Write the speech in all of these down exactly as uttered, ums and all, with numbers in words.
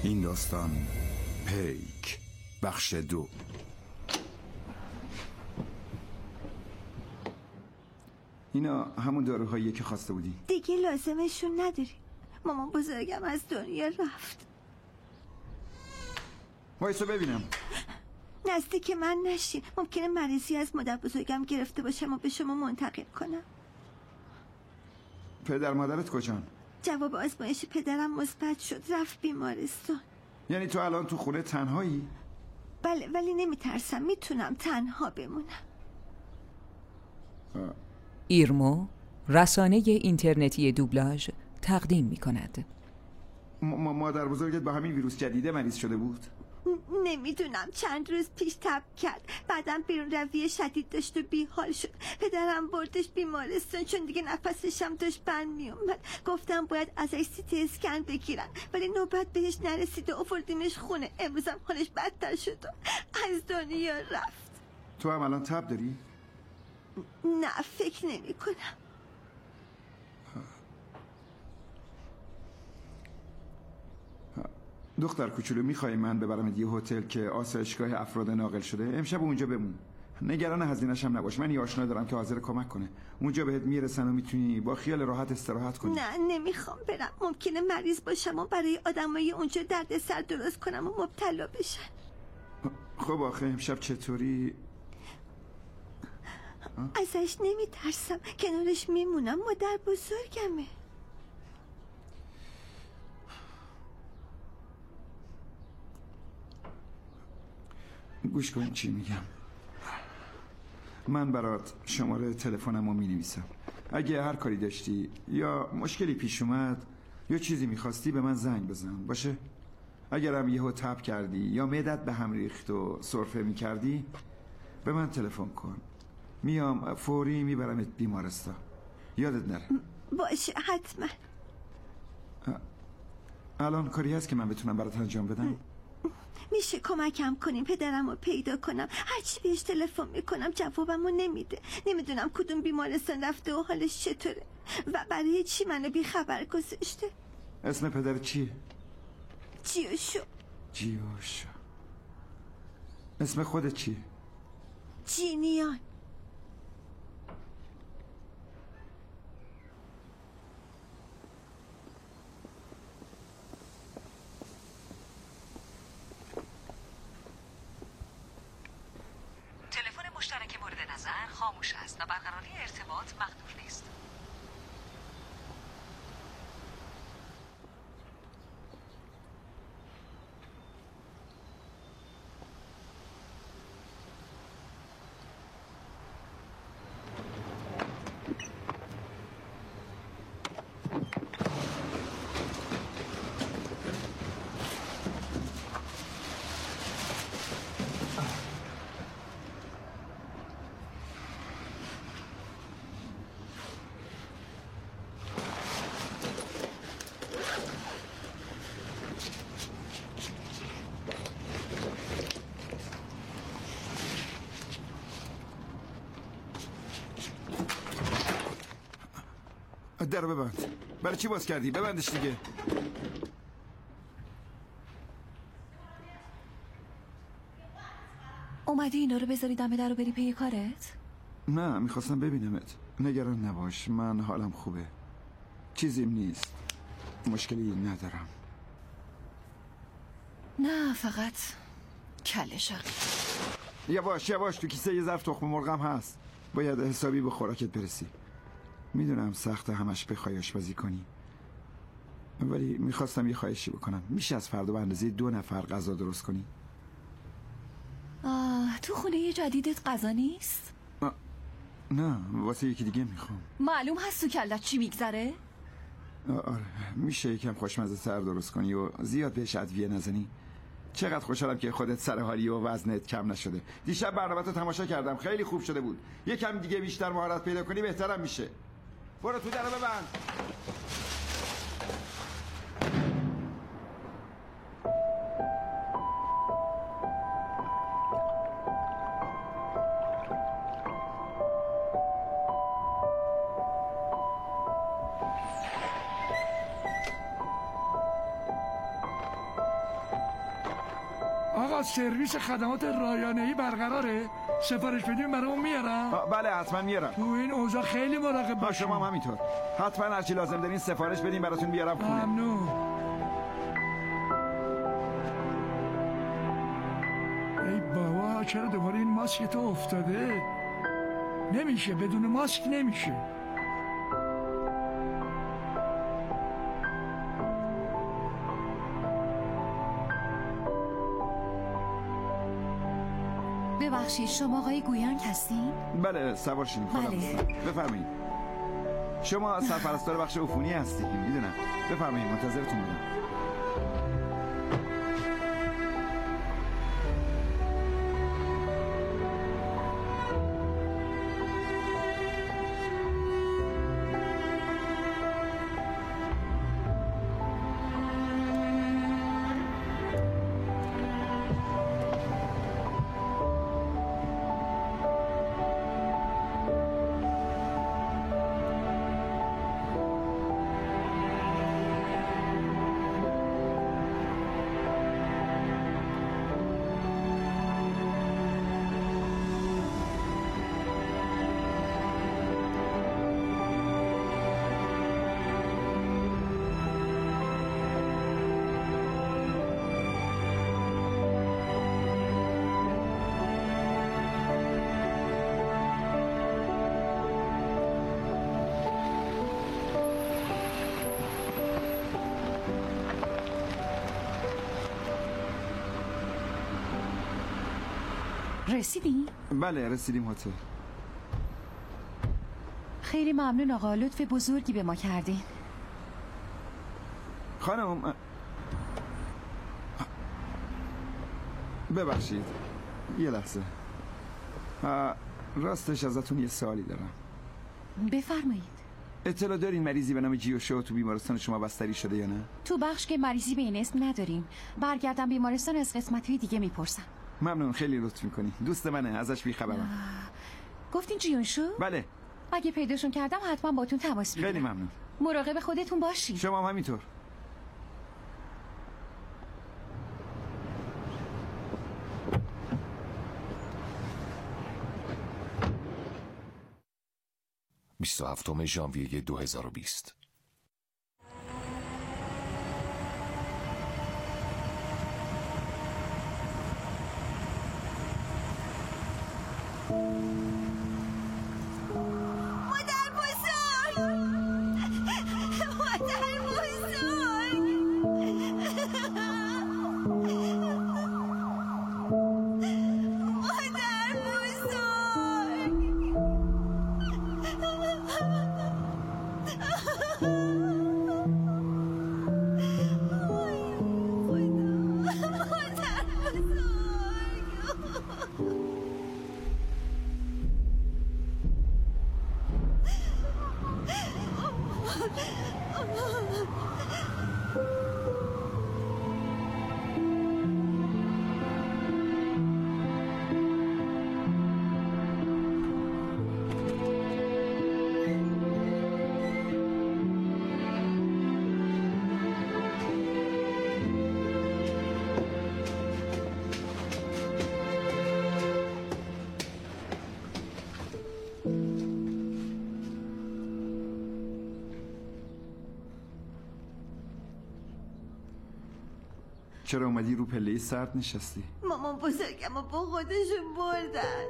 این داستان پیک بخش دو. اینا همون داروهاییه که خواسته بودی. دیگه لازمشون نداری. مامان بزرگم از دنیا رفت. وایسا ببینم. نزدیک من نشین. ممکنه مریضی از مادر بزرگم گرفته باشم و به شما منتقل کنم. پدر مادرت کجان؟ جواب آزمایش پدرم مثبت شد، رفت بیمارستان. یعنی تو الان تو خونه تنهایی؟ بله، ولی نمیترسم، میتونم تنها بمونم. آه. ایرمو رسانه اینترنتی دوبلاژ تقدیم می کند. ما مادر بزرگت با همین ویروس جدیده مریض شده بود؟ نمیدونم، چند روز پیش تب کرد، بعدم بیرون روی شدید داشت و بیحال شد. پدرم بردش بیمارستان چون دیگه نفسش هم داشت بند میومد. گفتم باید ازش سی تی اسکن بگیرن، ولی نوبت بهش نرسید و آوردیمش خونه. امروزم حالش بدتر شد و از دنیا رفت. تو هم الان تب داری؟ نه، فکر نمی کنم. دختر کوچولو، میخوای من ببرمت یه هتل که آسایشگاه افراد ناقل شده؟ امشب اونجا بمون. نگران هزینه‌ش هم نباش. من یه آشنا دارم که حاضر کمک کنه. اونجا بهت میرسن و میتونی با خیال راحت استراحت کنی. نه نمیخوام برم. ممکنه مریض باشم و برای آدمای اونجا دردسر درست کنم و مبتلا بشن. خب آخه امشب چطوری؟ ازش نمیترسم، کنارش میمونم، مادر بزرگمه. گوش کن چی میگم. من برات شماره تلفنمو مینویسم. اگه هر کاری داشتی یا مشکلی پیش اومد یا چیزی میخواستی به من زنگ بزن، باشه؟ اگرم یهو تب کردی یا معدت به هم ریخت و سرفه میکردی به من تلفن کن. میام فوری میبرمت بیمارستان. یادت نره. باشه حتما. الان کاری هست که من بتونم برات انجام بدم؟ میشه کمکم کنیم پدرم رو پیدا کنم؟ هرچی بهش تلفن میکنم جوابمو نمیده. نمیدونم کدوم بیمارستان رفته و حالش چطوره و برای چی منو بی خبر گذاشته. اسم پدر چیه؟ جیوشو. جیوشو. اسم خودت چیه؟ جینیان. تلفن مشترک مورد نظر خاموش است و برقراری ارتباط مقدور نیست. در ببند. برای چی باز کردی؟ ببندش دیگه. اومدی اینا رو بذاری دم در رو بری پی کارت؟ نه، میخواستم ببینمت. نگران نباش، من حالم خوبه. چیزیم نیست. مشکلی ندارم. نه، فقط کله شقی. یواش یواش، تو کیسه یه ظرف تخم مرغم هست. باید حسابی به خوراکت برسی. میدونم سخت همش بخوای آشپزی کنی، ولی میخواستم یه خواهشی بکنم. میشه از فردا به اندازه دو نفر غذا درست کنی؟ آه، تو خونه جدیدت غذا نیست؟ نه، واسه یکی دیگه میخوام. معلوم هست تو کلت چی میگذره؟ آره، میشه یکم خوشمزه تر درست کنی و زیاد بهش ادویه نزنی. چقدر خوشحالم که خودت سر حالی و وزنت کم نشده. دیشب برنامه‌تو تماشا کردم، خیلی خوب شده بود. یکم دیگه بیشتر مهارت پیدا کنی بهترم میشه. برو تو درو ببند. آقا سرویس خدمات رایانه‌ای برقراره؟ سفارش بدیم برامون میارن؟ بله حتما میارم. تو این اوضاع خیلی مراقب با باشین. شما هم همینطور. حتما هرچی لازم دارین سفارش بدین براتون بیارم خونه. ممنون. ای بابا چرا دوباره این ماسک تو افتاده؟ نمیشه، بدون ماسک نمیشه. ببخشید شما آقای گویانگ هستین؟ بله سوار شین. بله. بفرمایید. شما سرپرستار بخش عفونی هستید میدونم. بفرمایید منتظرتون بودم. رسیدی؟ بله رسیدیم هتل. خیلی ممنون آقا، لطف بزرگی به ما کردین. خانم ببخشید یه لحظه. راستش ازتون یه سوالی دارم. بفرمایید. اطلاع دارین مریضی به نام جیو شو تو بیمارستان شما بستری شده یا نه؟ تو بخش که مریضی به این اسم نداریم. برگردم بیمارستان از قسمت‌های دیگه میپرسم. ممنون، خیلی لطف میکنی. دوست منه، ازش بیخبرم. گفتین جیون شو؟ بله. اگه پیداشون کردم حتما باتون تماس میگیرم. خیلی ممنون. مراقب خودتون باشین. شما هم همینطور. بیست و هفتم ژانویه دو هزار و بیست. مادر بزرگ، مادر بزرگ، مادر بزرگ. چرا اومدی رو پله سرد نشستی؟ مامان بزرگم رو با خودشون بردن.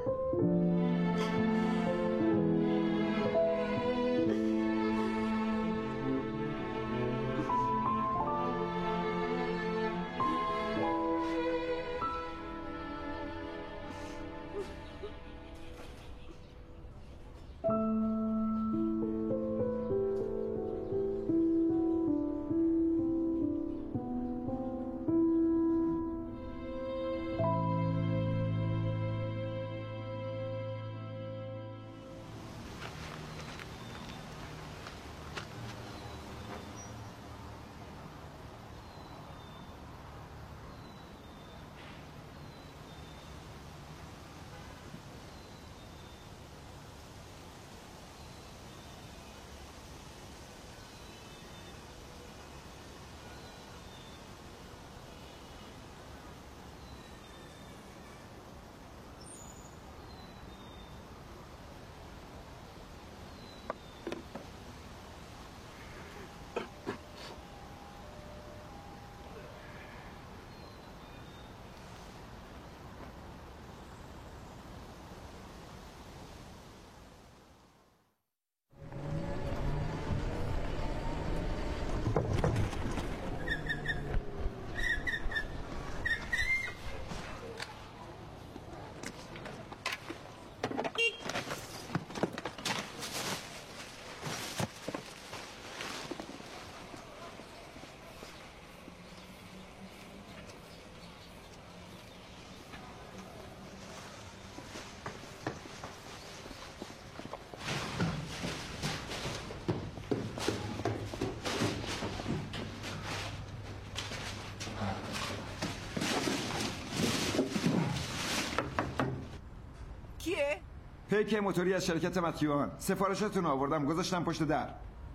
پیک موتوری از شرکت متیوان. سفارشاتون آوردم گذاشتم پشت در.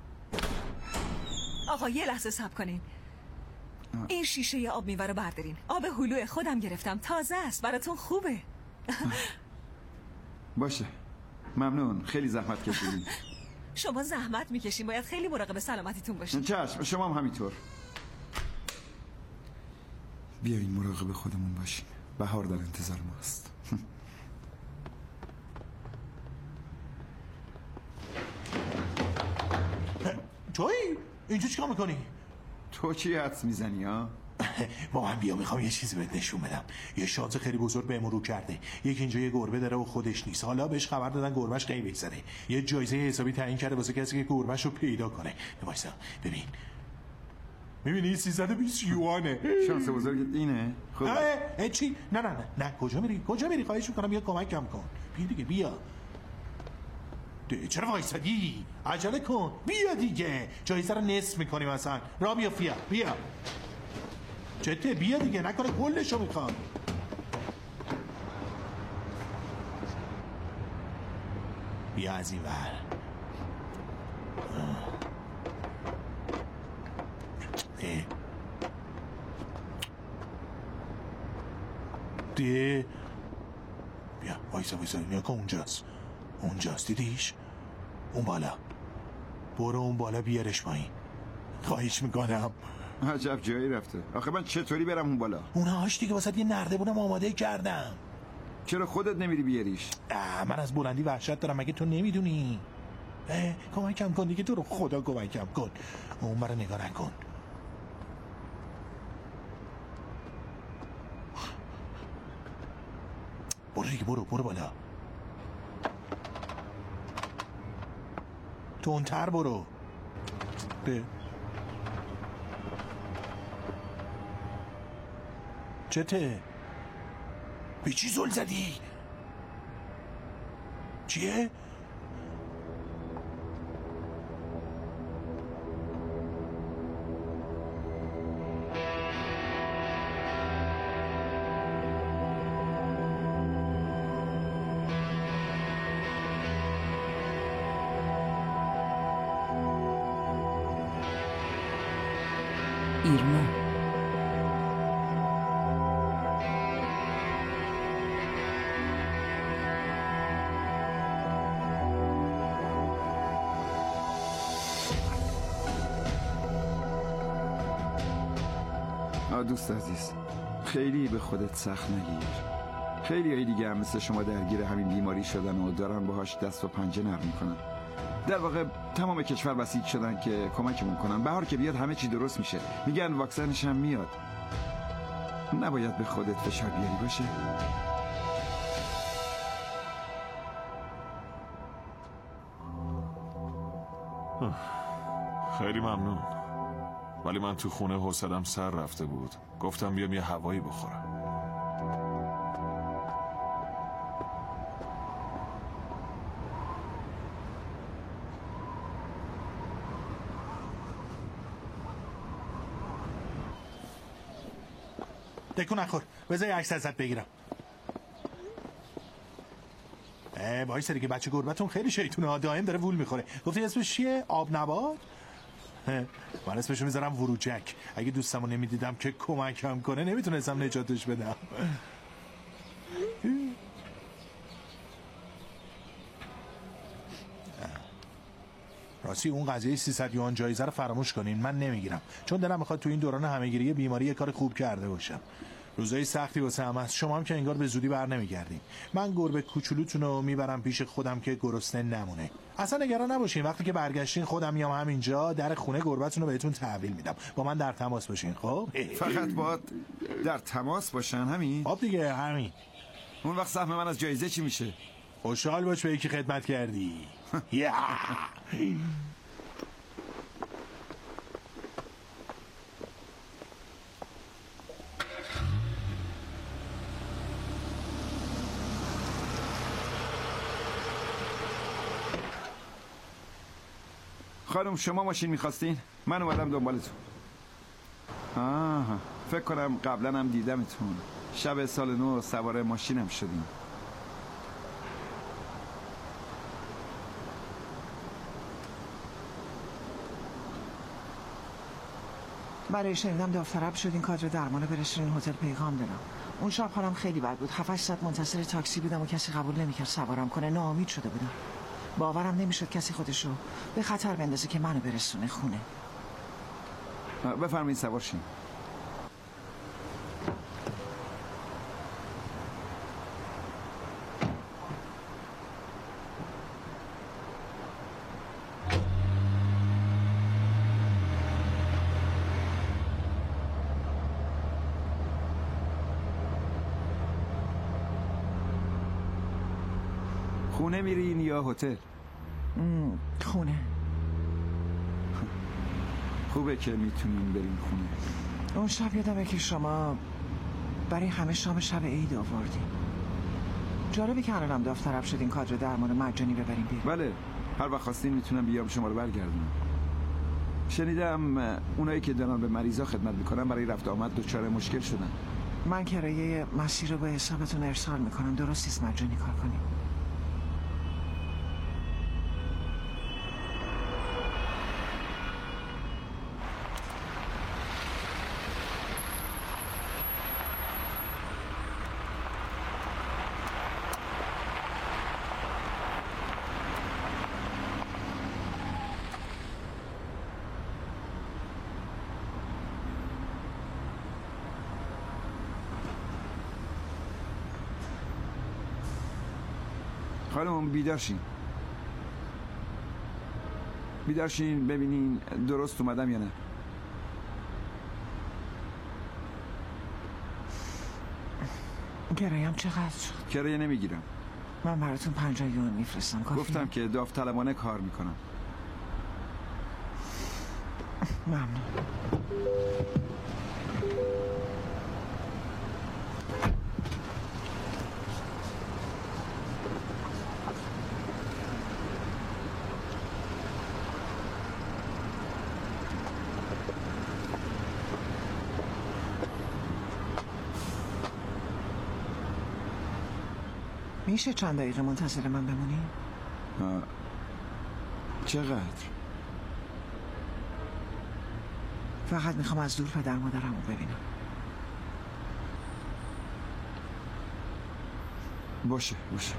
آقا یه لحظه صبر کنین. این شیشه آب میوه رو بردارین. آب هلو خودم گرفتم، تازه است، براتون خوبه. باشه ممنون، خیلی زحمت کشیدین. شما زحمت میکشین، باید خیلی مراقب سلامتیتون باشین. چشم، شما هم همینطور. بیایین مراقب خودمون باشین، بهار در انتظار ماست. توی اینجا چیکار میکنی؟ تو چی حدس میزنی ها؟ با من بیا، میخوام یه چیزی بهت نشون بدم. یه شانس خیلی بزرگ بهمون رو کرده. یک اینجا یه گربه داره و خودش نیست. حالا بهش خبر دادن گربهش قیمت زده. یه جایزه حسابی تعیین کرده واسه کسی که گربهش رو پیدا کنه. وایسا ببین. میبینی سیصد و بیست یوانه. شانس بزرگت اینه؟ خب اه چی؟ نه نه نه نه کجا میری؟ کجا میری؟ خواهش میکنم بیا کمکم کن. بیا دیگه بیا. چرا وایسادی؟ عجله کن، بیا دیگه. جایزه رو نصف میکنیم اصلا. را بیا فیا بیا. چته؟ بیا دیگه، نکنه کلشو میخوام. بیا از این ور. ده ده بیا وایسا وایسا، نیا کن اونجاست. اونجاست دیدیش؟ اون بالا. برو اون بالا بیارش پایین. خواهش میکنم. عجب جایی رفته. آخه من چطوری برم اون بالا؟ اونهاش دیگه واسه یه نرده بونم آماده کردم. چرا خودت نمیری بیاریش؟ من از بلندی وحشت دارم، مگه تو نمیدونی؟ کمکم کن دیگه، تو رو خدا کمکم کن. اون مرا نگاه نکن. برو دیگه، برو برو بالا. تندتر برو. به چته؟ به چی زل زدی؟ چیه؟ ایرما. آه دوست عزیز، خیلی به خودت سخت نگیر. خیلی های دیگه هم مثل شما درگیر همین بیماری شدن و دارن باهاش دست و پنجه نرم میکنن. در واقع تمام کشور بسیج شدن که کمکمون کنن. بهار که بیاد همه چی درست میشه. میگن واکسنش هم میاد. نباید به خودت فشار بیاری باشه. خیلی ممنون، ولی من تو خونه حوصله‌ام سر رفته بود. گفتم بیام یه هوایی بخورم. دکو نخور، بذار یه عکس ازت بگیرم. اه وایسا دیگه، بچه گربتون خیلی شیطونه ها، دائم داره وول میخوره. گفتی اسمش چیه؟ آب نبات؟ من اسمشو میذارم وروجک. اگه دوستمو نمیدیدم که کمکم کنه نمیتونستم نجاتش بدم. راستی اون قضیه سیصد یوان جایزه رو فراموش کنین، من نمیگیرم، چون دلم میخواد تو این دوران همهگیری بیماری یه کار خوب کرده باشم. روزای سختی واسه هم هست، شما هم که انگار به زودی بر نمیگردین. من گربه کوچولوتون رو میبرم پیش خودم که گرسنه نمونه. اصلا نگران نباشین، وقتی که برگشتین خودم میام همینجا در خونه گربه‌تون رو بهتون تحویل میدم. با من در تماس باشین. خب فقط باید در تماس باشن همین؟ خب دیگه همین. اون وقت سهم من از جایزه چی میشه؟ خوشحال باش به یکی خدمت کردی. یا خانم شما ماشین میخواستین؟ من اومدم دنبالتون. آها فکر کنم قبلا هم دیدمتون. شب سال نو سوار ماشینم شدیم. برای شنیدم داوطلب شدین کادر درمانو برسونین هتل پیغام دادم. اون شب حالم خیلی بد بود. هفت ساعت منتظر تاکسی بودم و کسی قبول نمیکرد سوارم کنه. ناامید شده بودم. باورم نمیشد کسی خودشو به خطر بندازه که منو برسونه خونه. بفرمایید سوار شین. خونه میرین یا هتل؟ خونه. خوبه که میتونین برین خونه. اون شب یادمه که شما برای همه شام شب عید آوردین. جالبه که الانم داوطلب شدین کادر درمان مجانی ببرین بیرون. بله، هر وقت خواستین میتونم بیام شما رو برگردونم. شنیدم اونایی که دارن به مریضا خدمت میکنن برای رفت آمد دچار مشکل شدن. من کرایه مسیر رو به حسابتون ارسال میکنم. درست نیست مجانی کار کنیم. خانم بیدار شین. بیدار شین ببینین درست اومدم یا نه. کرایه‌ام چقدر شد؟ کرایه نمیگیرم. من براتون پنجاه یورو میفرستم. کافیه؟ گفتم که داوطلبانه کار میکنم. ممنون. میشه چند دقیقه منتظر من بمونی؟ چقدر؟ فقط میخوام از دور پدر مادرم رو ببینم. باشه باشه.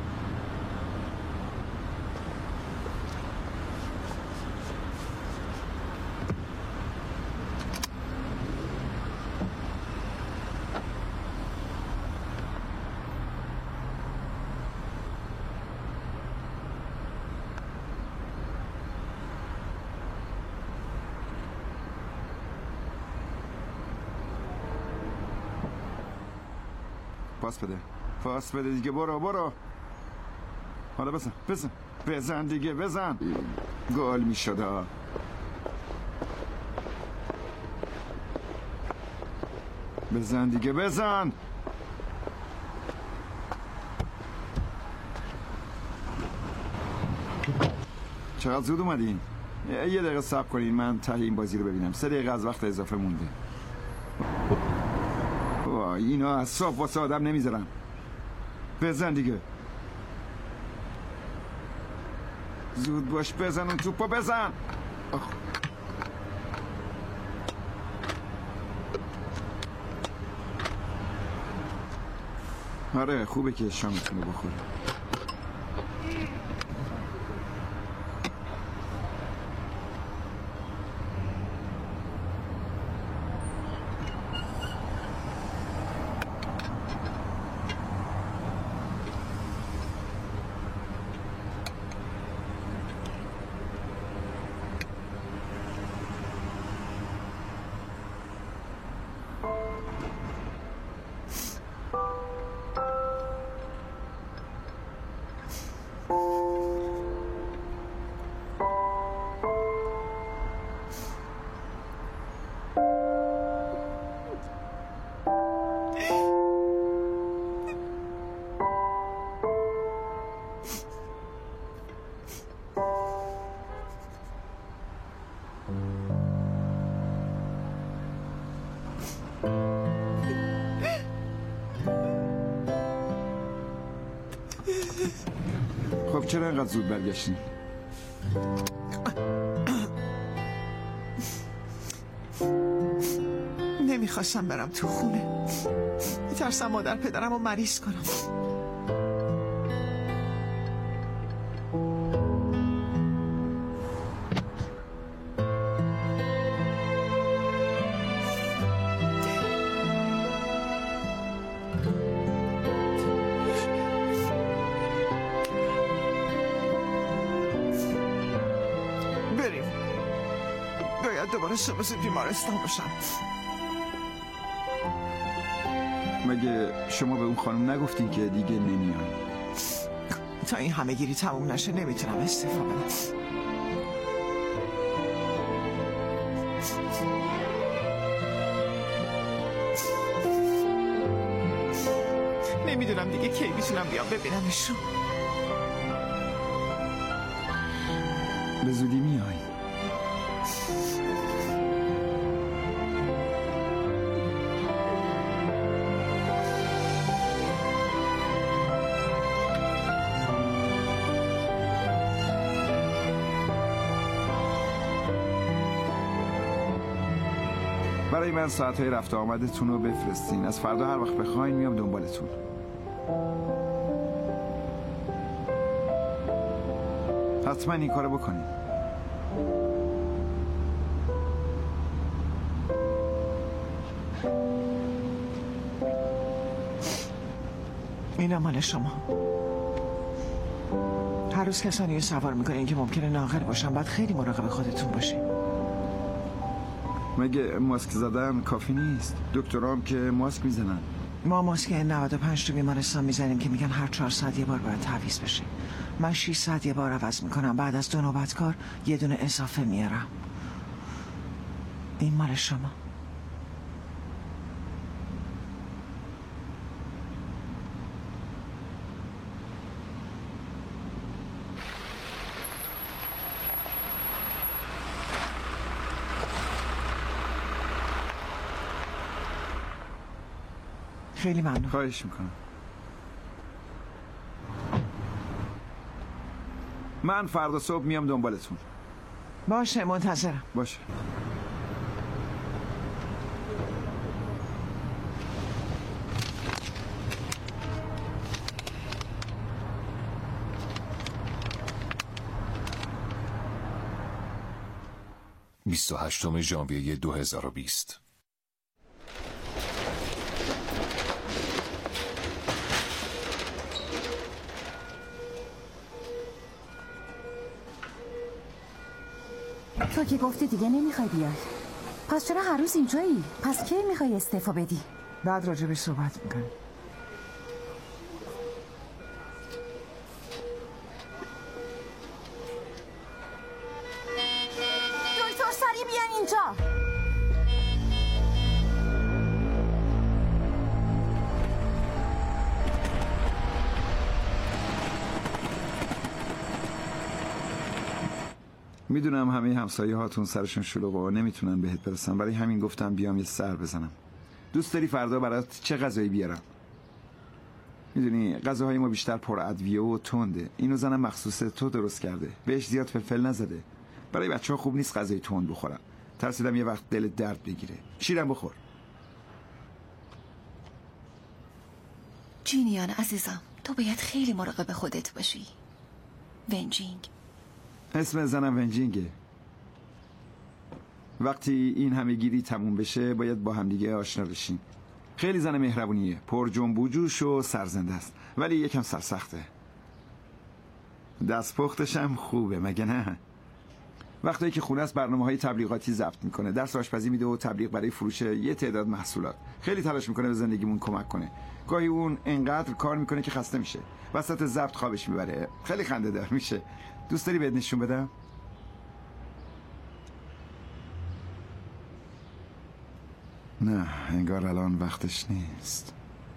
پاس بده پاس بده دیگه. برو برو. حالا بزن بزن بزن دیگه بزن. گل می شده. بزن دیگه بزن. چقدر زود اومدین؟ یه دقیقه صبر کنین من ته این بازی رو ببینم. سه دقیقه از وقت اضافه مونده. وای اینا از صاف واسه آدم نمیذارن. بزن دیگه. زود باش بزن اون توپو بزن. آخ. آره خوبه که شامتون رو بخوره. خب چرا اینقدر زود برگشتین؟ نمیخواستم برم تو خونه. میترسم مادر پدرم رو مریض کنم. بریم. باید دوباره صبح زود بیمارستان باشم. مگه شما به اون خانم نگفتین که دیگه نمیان؟ تا این همه گیری تموم نشه نمیتونم استعفا بدم. نمیدونم دیگه کی میتونم بیام ببینمشون. به زودی میای. برای من ساعتهای رفت آمدتون رو بفرستین. از فردا هر وقت بخواین میام دنبالتون. حتما این کارو بکنین. اینم مال شما. هر روز کسانی رو سوار میکنین که ممکنه ناقل باشن. باید خیلی مراقب خودتون باشین. مگه ماسک زدن کافی نیست؟ دکترام که ماسک میزنن. ما ماسک نود و پنج تو بیمارستان میزنیم که میگن هر چهار ساعت یه بار باید تعویض بشه. من شش ساعت یه بار عوض میکنم. بعد از دو نوبت کار یه دونه اضافه میارم. این مال شما. خیلی ممنون. خواهش میکنم. من فردا صبح میام دنبالتون. باشه منتظرم. باشه. بیست و هشتم ژانویه دو هزار و بیست. تو که گفتی دیگه نمیخوای بیای. پس چرا هر روز اینجایی؟ پس کی میخوای استعفا بدی؟ بعد راجبش صحبت میکنم. دکتر سریع بیان اینجا. میدونم همه همسایه هاتون سرشون شلوغه و نمیتونن بهت برسن. برای همین گفتم بیام یه سر بزنم. دوست داری فردا برات چه غذایی بیارم؟ میدونی غذاهای ما بیشتر پر ادویه و تنده. اینو زنم مخصوص تو درست کرده. بهش زیاد فلفل نزده. برای بچه‌ها خوب نیست غذای تند بخورن. ترسیدم یه وقت دل درد بگیره. شیرم بخور. جینیان عزیزم، تو باید خیلی مراقب خودت باشی. ونجینگ. اسم زنم ونجینگه. وقتی این همه گیری تموم بشه باید با همدیگه آشنا بشیم. خیلی زن مهربونیه، پر جنب و جوش و سرزنده است، ولی یکم سرسخته. دست پختش هم خوبه مگه نه؟ وقتی که خونه است برنامه‌های تبلیغاتی ضبط میکنه، درس آشپزی میده و تبلیغ برای فروش یه تعداد محصولات. خیلی تلاش میکنه به زندگیمون کمک کنه. گاهی اون انقدر کار میکنه که خسته میشه. وسط ضبط خوابش میبره. خیلی خنده دار میشه. دوست داری بهت نشون بدم؟ نه انگار الان وقتش نیست.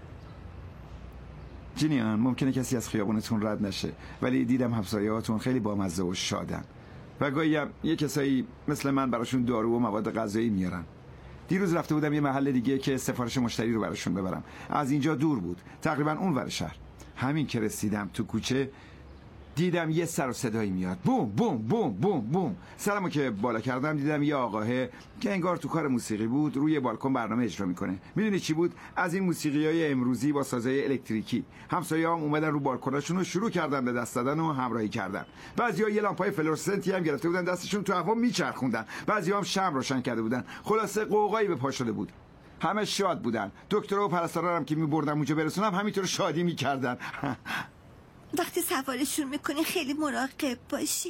جینیان ممکنه کسی از خیابونتون رد نشه، ولی دیدم همسایه‌هاتون خیلی بامزه و شادن و گاهی هم یه کسایی مثل من براشون دارو و مواد غذایی میارن. دیروز رفته بودم یه محل دیگه که سفارش مشتری رو براشون ببرم. از اینجا دور بود، تقریبا اون ور شهر. همین که رسیدم تو کوچه دیدم یه سر و صدایی میاد، بوم بوم بوم بوم بوم. سرمو که بالا کردم دیدم یه آقاه که انگار تو کار موسیقی بود روی بالکن برنامه اجرا میکنه. میدونی چی بود؟ از این موسیقیای امروزی با سازهای الکتریکی. همسایه‌ام اومدن رو بالکناشون رو شروع کردن به دست دادن و همراهی کردن. بعضیا یه لامپای فلورسنتی هم گرفته بودن دستشون تو هوا میچرخوندن، بعضیا هم شمع روشن کرده بودن. خلاصه قوقایی به پا شده بود. همه شاد بودن. دکترها و پرستارا هم که میبردم اونجا برسونم همینطور شادی میکردن. وقتی سوارشون میکنین خیلی مراقب باشین.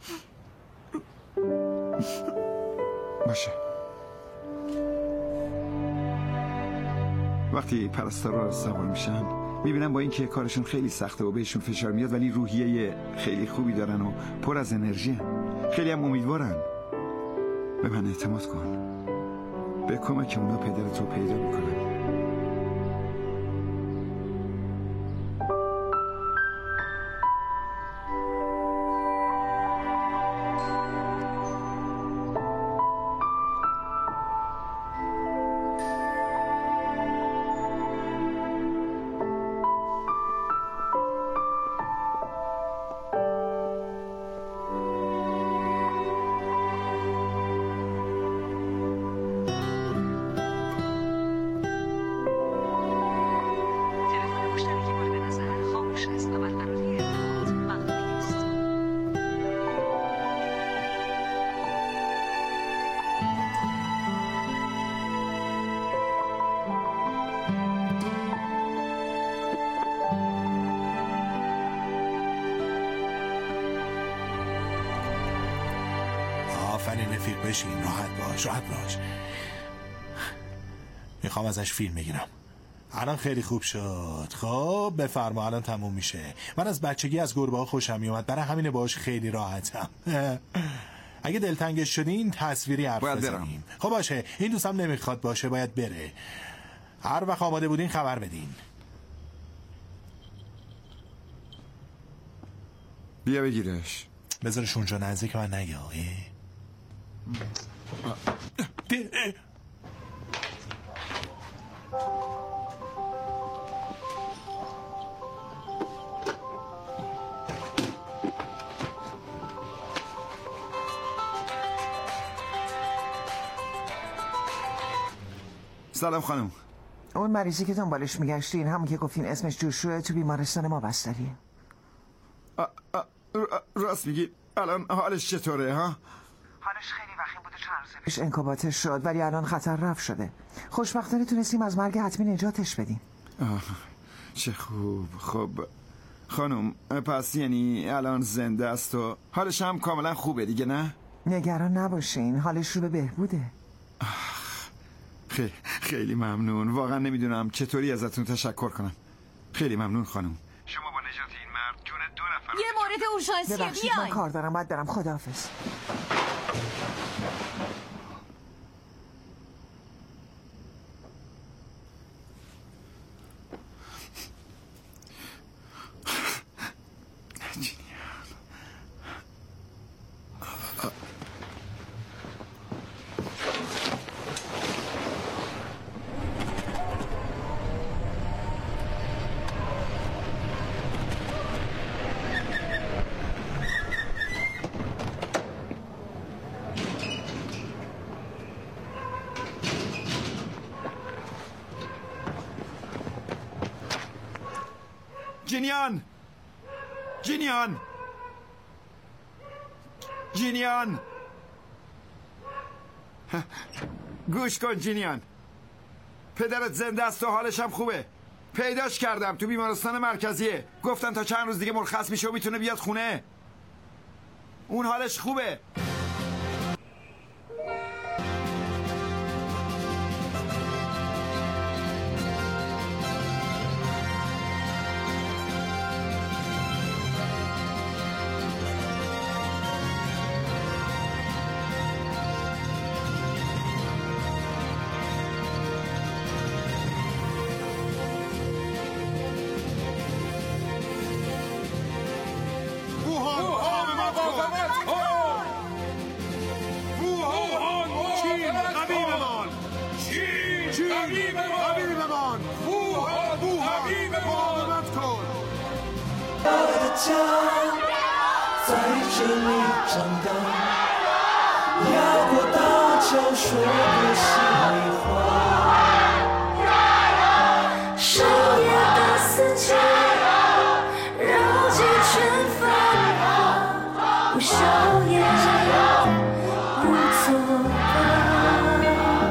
باشه. وقتی پرستارا سوار میشن میبینم با اینکه کارشون خیلی سخته و بهشون فشار میاد ولی روحیه خیلی خوبی دارن و پر از انرژی، خیلی هم امیدوارن. به من اعتماد کن، به کمک اونا پدرت رو پیدا میکنم. رفیق بشین، راحت باش راحت باش. میخوام ازش فیلم بگیرم. الان خیلی خوب شد. خب بفرما، الان تموم میشه. من از بچگی از گربه ها خوشم میومد، برای همینه باش خیلی راحتم. اگه دلتنگش شدین تصویری حرف بزنیم. خب باشه، این دوستم نمیخواد باشه، باید بره. هر وقت آماده بودین خبر بدین. بیا بگیرش. بذارش اونجا نزدیک من نگه. سلام خانم. اون مریضی که دنبالش میگشتین همون که گفتین اسمش جوشوه تو بیمارستان ما بستریه. راست میگی؟ الان حالش چطوره ها؟ حالش خیلی وخیم بوده، چند روزه پیش انکوباتر شد ولی الان خطر رفع شده. خوشبختانه تونستیم از مرگ حتمی نجاتش بدیم. آه، چه خوب. خب خانم پس یعنی الان زنده است و حالش هم کاملا خوبه دیگه نه؟ نگران نباشین، حالش رو به بهبوده. خیلی خیلی ممنون. واقعا نمیدونم چطوری ازتون تشکر کنم. خیلی ممنون خانم. شما با نجات این مرد جون دو نفر. یه مورد اورژانسیه، ببخشید من کار دارم، باید برم. خداحافظ. جینیان جینیان جینیان گوش کن جینیان، پدرت زنده است و حالش هم خوبه. پیداش کردم تو بیمارستان مرکزیه. گفتن تا چند روز دیگه مرخص میشه و میتونه بیاد خونه. اون حالش خوبه. Time 在这里长大，压过大桥说过心里话。深夜的四季，绕几圈繁华，不笑也不作罢。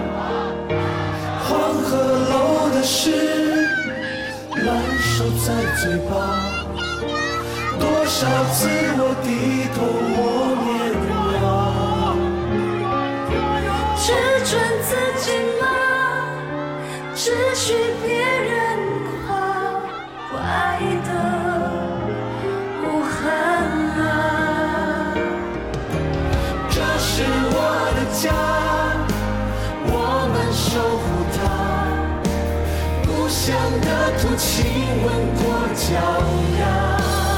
黄鹤楼的诗，烂熟在嘴巴。多少次我低头默念啊，只准自己骂，只许别人夸，怪得无憾啊。这是我的家，我们守护它，故乡的土亲吻过脚丫。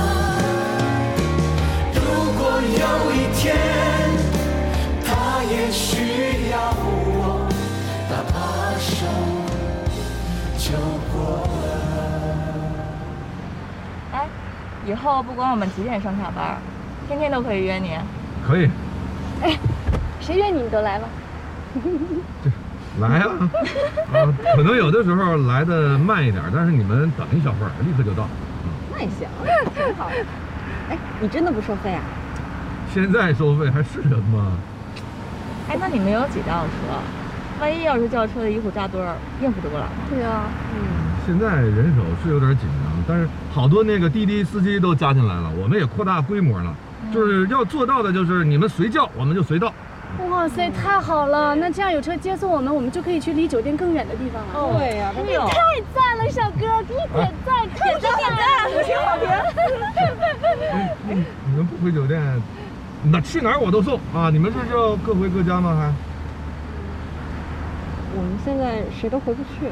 有一天，他也需要我，他把手就过了。 哎，以后不管我们几点上下班，天天都可以约你。 可以。 哎，谁约你你都来了。 来啊！啊，可能有的时候来的慢一点，但是你们等一小会儿，立刻就到。 那也行，挺好的。哎，你真的不收费啊？ 现在收费还是人吗？ 哎，那你们有几辆车？万一要是叫车的一户扎堆儿，应付得过来吗？ 对啊，嗯。 现在人手是有点紧张，但是好多那个滴滴司机都加进来了，我们也扩大规模了。嗯、就是要做到的，就是你们随叫我们就随到。 哇塞，太好了！那这样有车接送我们，我们就可以去离酒店更远的地方了。 哦、对呀、啊， 你太赞了，小哥，给你点赞，点赞，点赞，五星好评。 你你们不回酒店？那去哪儿我都送啊！你们是要各回各家吗？还？ 我们现在谁都回不去。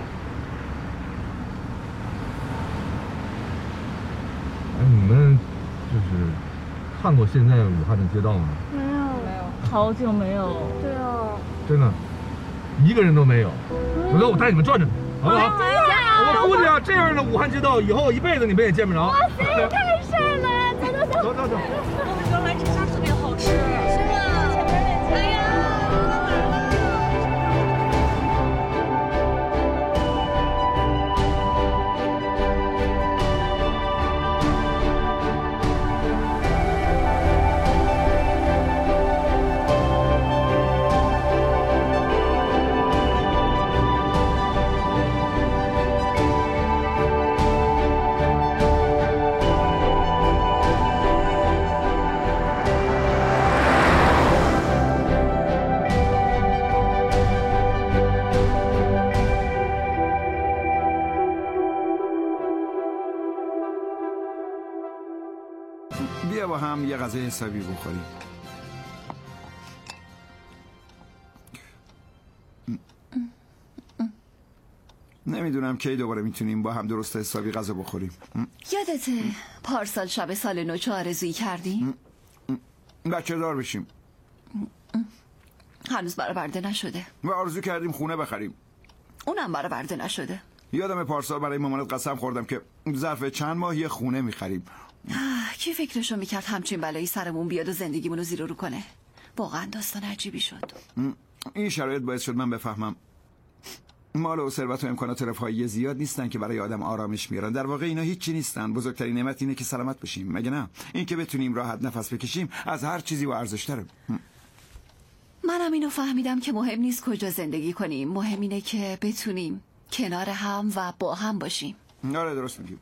哎，你们就是看过现在武汉的街道吗？ 没有， 没有，好久没有。 对啊。 真的，一个人都没有。回头我带你们转转，好不好？我估计啊，这样的武汉街道以后一辈子你们也见不着。 哇塞，太帅了！走走走， 走走走。 原来这家特别好吃。是啊。哎呀。 بیا با هم یه غذای حسابی بخوریم. نمیدونم کی دوباره میتونیم با هم درست حسابی غذا بخوریم. یادته پارسال شب سال نو چه آرزویی کردیم؟ بچه دار بشیم. هنوز برآورده نشده. و آرزو کردیم خونه بخریم. اونم برآورده نشده. یادم پارسال برای مامانت قسم خوردم که ظرف چند ماه یه خونه میخریم. کی فکرشو میکرد همچین بلایی سرمون بیاد و زندگیمونو زیر و رو کنه؟ واقعا داستان عجیبی شد. این شرایط باعث شد من بفهمم مال و ثروت و امکانات رفاهی زیاد نیستن که برای آدم آرامش میارن. در واقع اینا هیچی نیستن. بزرگترین نعمت اینه که سلامت بشیم، مگه نه؟ این که بتونیم راحت نفس بکشیم از هر چیزی با ارزش‌تره. منم اینو فهمیدم که مهم نیست کجا زندگی کنیم، مهم اینه که بتونیم کنار هم و با هم باشیم. آره درست میگی.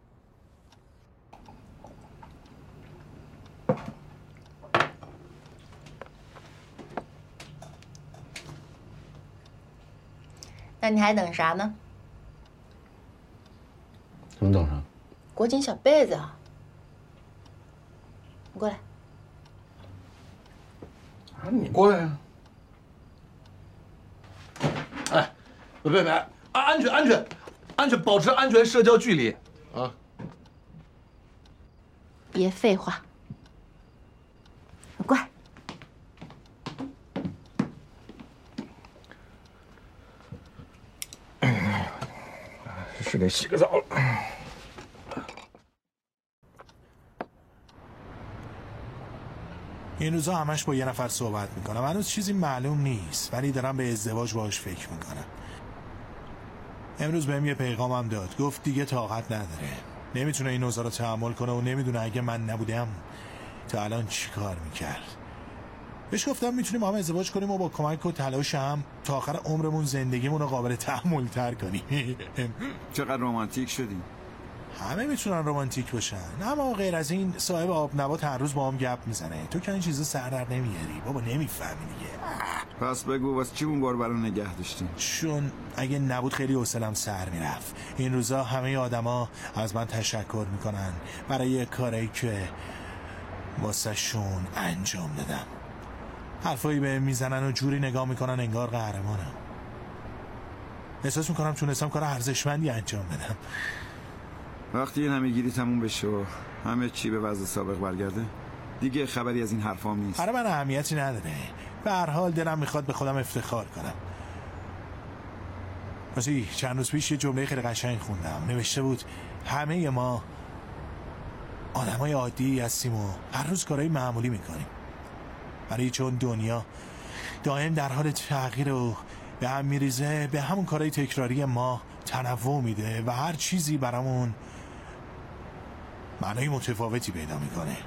那你还等啥呢？ 怎么等啥？ 裹紧小被子啊！你过来。 啊，你过来呀！哎，别别别，安安全安全，安全，保持安全社交距离啊！ 别废话，过来。 是得洗个澡了。 این روزا همش با یه نفر صحبت میکنم. هنوز چیزی معلوم نیست ولی دارم به ازدواج باهاش فکر میکنم. امروز بهم یه پیغامم داد، گفت دیگه طاقت نداره، نمیتونه این اوضاع رو تحمل کنه و نمیدونه اگه من نبودم تا الان چی کار میکرد. بهش گفتم میتونیم با هم ازدواج کنیم و با کمک و تلاش هم تا آخر عمرمون زندگیمون رو قابل تحمل تر کنیم. چقدر رمانتیک شدی. همه میتونن رمانتیک باشن، اما غیر از این صاحب آب نبات هر روز با هم گپ میزنه. تو که این چیزا سر در نمیاری بابا، نمیفهمی دیگه. پس بگو واسه چی اون بار برام نگه داشتی؟ چون اگه نبود خیلی حوصله‌ام سر میرفت. این روزا همه آدما از من تشکر میکنن برای کاری که واسه شون انجام دادم. حرفایی به میزنن و جوری نگاه میکنن انگار قهرمانم. احساس میکنم تونستم کار ارزشمندی انجام بدم. وقتی این همه گیری تموم بشه و همه چی به وضع سابق برگرده دیگه خبری از این حرفام نیست. برای من اهمیتی نداره. به هر حال دلم میخواد به خودم افتخار کنم. راستی چند روز پیش یه جمله خیلی قشنگ خوندم. نوشته بود همه ما آدمای عادی هستیم و هر روز کارهای معمولی میکنیم، برای چون دنیا دائم در حال تغییر و به هم میریزه به همون کارهای تکراری ما تنوع میده و هر چیزی برامون معنای متفاوتی پیدا میکنه.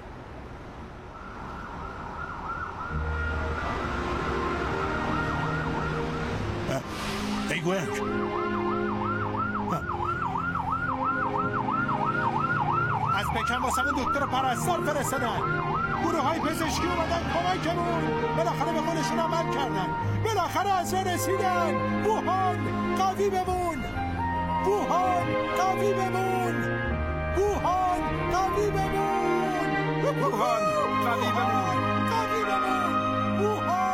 ای گوینگ از بکن واسه من دکتر پرستار فرستادن، گروه های پزشکی اومدن کمکمون، بالاخره به خودشون عمل کردن، بالاخره از راه رسیدن. ووهان قوی بمون، ووهان قوی بمون، ووهان قوی بمون، ووهان قوی بمون، قوی بمون، ووهان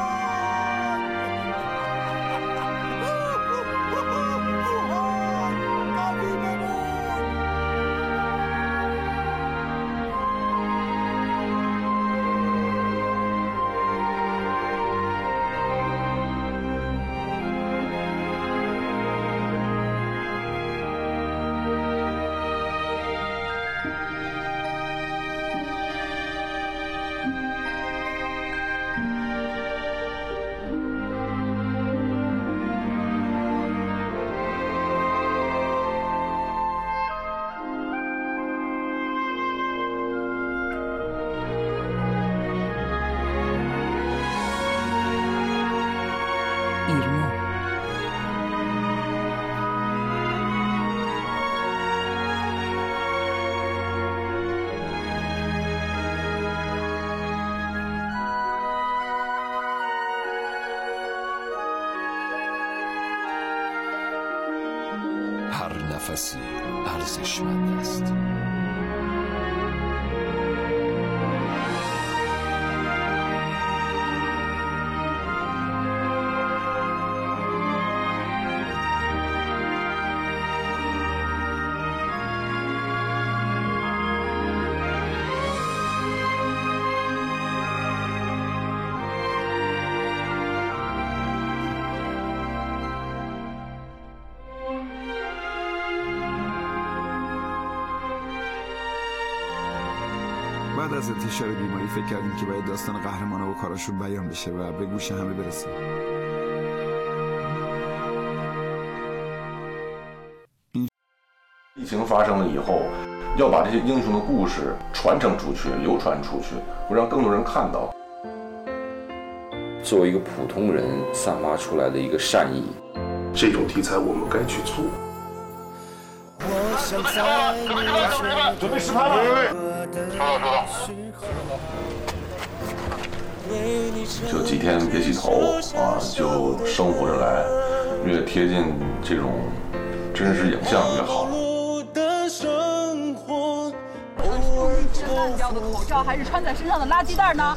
هر نفسی ارزشمند است. بعد از انتشار بیماری فکر کردیم که باید داستان قهرمانا و کاراشون بیان بشه و به گوش همه برسه. 疫情发生了以后，要把这些英雄的故事传承出去、流传出去，会让更多人看到。 作为一个普通人散发出来的一个善意， 这种题材我们该去做。 准备实拍了，收到收到。 就几天别洗头啊，就生活着来，越贴近这种真实影像越好。 烂掉的口罩还是穿在身上的垃圾袋呢？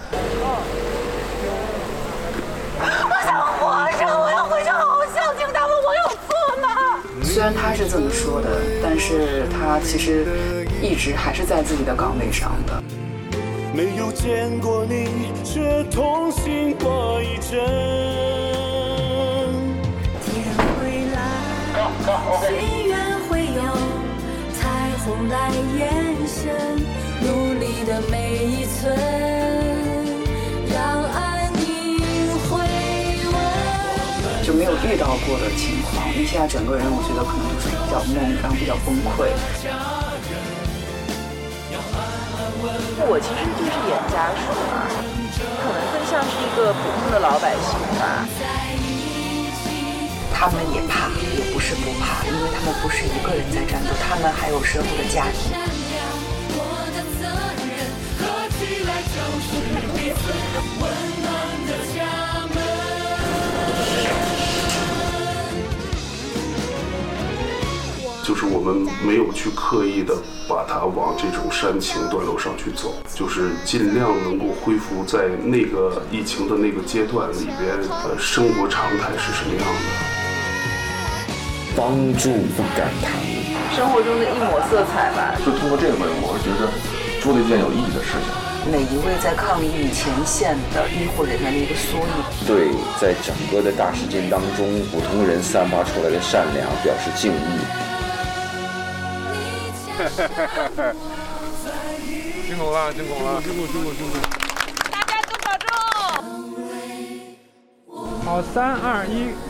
我想活着，我要回去好好孝敬他们，我有错吗？ 虽然他是这么说的，但是他其实一直还是在自己的岗位上的。 没有见过你，却同行过一阵。 天会蓝，岁月会有彩虹来延伸。 努力的每一寸， 遇到过的情况，一下整个人我觉得可能就是比较懵，然后比较崩溃。 我其实就是演家属嘛，可能更像是一个普通的老百姓吧。 他们也怕，也不是不怕，因为他们不是一个人在战斗，他们还有身后的家庭。 就是我们没有去刻意的把它往这种煽情段落上去走，就是尽量能够恢复在那个疫情的那个阶段里边，呃，生活常态是什么样的。 帮助不敢谈， 生活中的一抹色彩吧。 就通过这回，我是觉得做了一件有意义的事情。 每一位在抗疫前线的医护人员的一个缩影， 对在整个的大事件当中，普通人散发出来的善良表示敬意。 辛苦了，辛苦了，辛苦辛苦辛苦！ 大家都保重。 好，三二一。